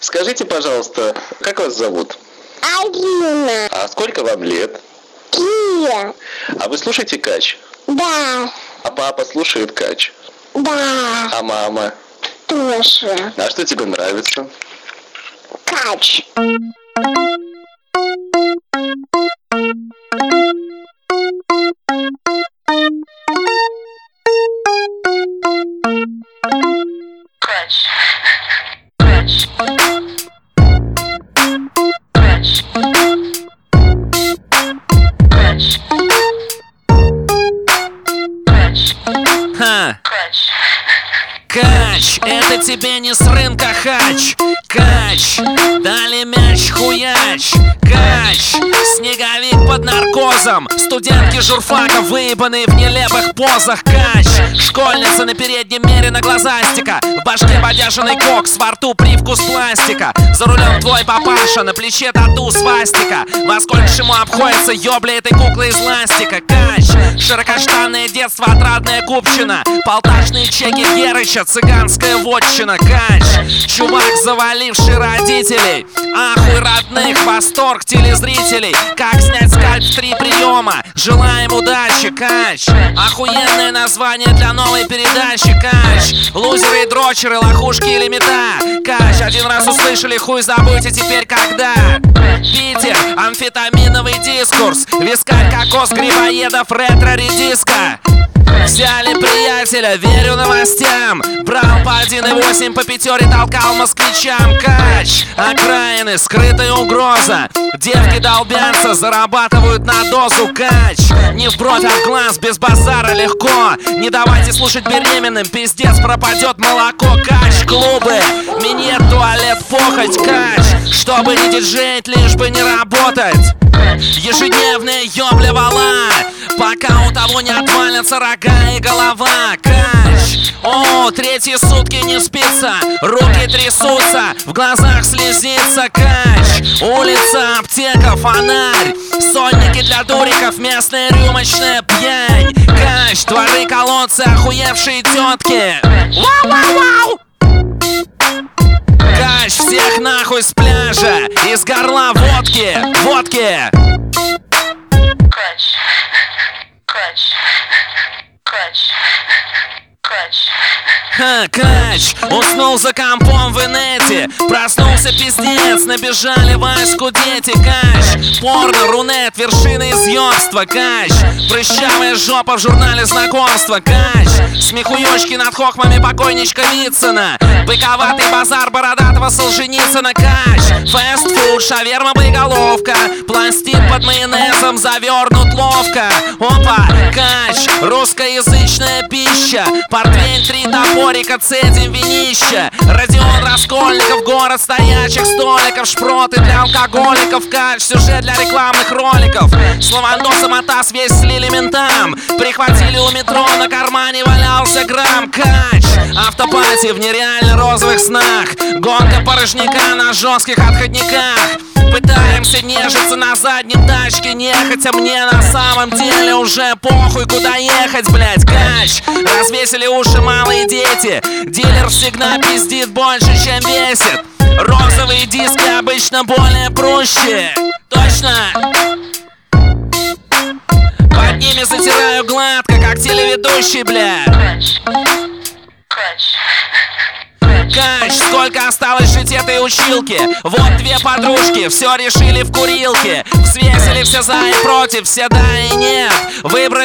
Скажите, пожалуйста, как вас зовут? Алина. А сколько вам лет? Кия. А вы слушаете Кач? Да. А папа слушает Кач? Да. А мама? Тоже. А что тебе нравится? Кач. Кач, это тебе не с рынка хач. Кач, дали мяч хуяч. Кач, снеговик под наркозом. Студентки журфака, выебанные в нелепых позах. Кач, школьница на переднем мере на глазастика. В башке бодяженный кокс, во рту привкус пластика. За рулем твой папаша, на плече тату свастика. Во сколько ему обходится ёбля этой куклы из ластика. Кач, широкоштанное детство, отрадная купчина. Полташные чеки Герыча, цыганская вотчина. Кач, чувак, заваливший родителей. Ахуй родных, восторг телезрителей. Как снять скальп в 3 приема. Желаем удачи, Кач. Охуенное название для новой передачи. Кач, лузеры и дрочеры, лохушки или мета. Кач, один раз услышали, хуй забудьте теперь когда. Питер, амфетаминовый дискурс. Вискарь, кокос, грибоедов, ретро-редиска. Взяли приятеля, верю новостям. Брал по 1,8, по пятере толкал москвичам. Кач, окраины, скрытая угроза. Девки долбятся, зарабатывают на дозу. Кач, не в бровь, а в глаз, без базара легко. Не давайте слушать беременным, пиздец, пропадет молоко. Кач, клубы, минет, туалет, похоть. Кач, чтобы не диджеить, лишь бы не работать. Ежедневная ёбля вала, пока у того не отвалятся рога и голова. Кач, о, 3 сутки не спится, руки трясутся, в глазах слезится. Кач, улица, аптека, фонарь, сонники для дуриков, местная рюмочная пьянь. Кач, дворы, колодцы, охуевшие тетки. Вау-вау-вау! Кач, всех нахуй с пляжа, из горла водки, водки. Кач, кач, кач, кач. Кач, уснул за компом в инете. Проснулся пиздец, набежали Ваську дети. Кач, порно, рунет, вершины изъёбства. Кач, прыщавая жопа в журнале знакомства. Кач, смехуёчки над хохмами покойничка Вицина. Быковатый базар бородатого Солженицына. Кач, фастфуд, шаверма, боеголовка. Пластик под майонезом завернут ловко. Опа, кач, русскоязычная пища. Портвейн, 3 топорика, цедим винища. Родион Раскольников, город стоячих столиков. Шпроты для алкоголиков. Кач, сюжет для рекламных роликов. С Лавандосом атас весь слили ментам. Прихватили у метро, на кармане валялся грамм. Кач, автопати в нереально розовых снах. Гонка порожняка на жестких отходниках. Пытаемся нежиться на заднем тачке, нехотя, мне на самом деле уже похуй, куда ехать, блять. Кач, развесили уши малые дети. Дилер всегда пиздит больше, чем весит. Розовые диски обычно более прущие. Точно. Под ними затираю гладко, как телеведущий, бля. Кач, сколько осталось жить этой училке? Вот 2 подружки, все решили в курилке. Взвесили все за и против, все да и нет. Выбрали